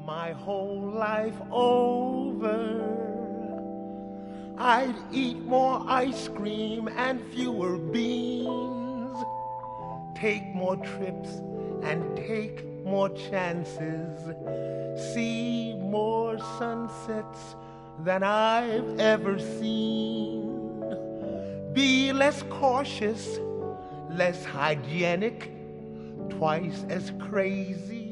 my whole life over, I'd eat more ice cream and fewer beans, take more trips and take more chances, see more sunsets than I've ever seen, be less cautious, less hygienic, twice as crazy,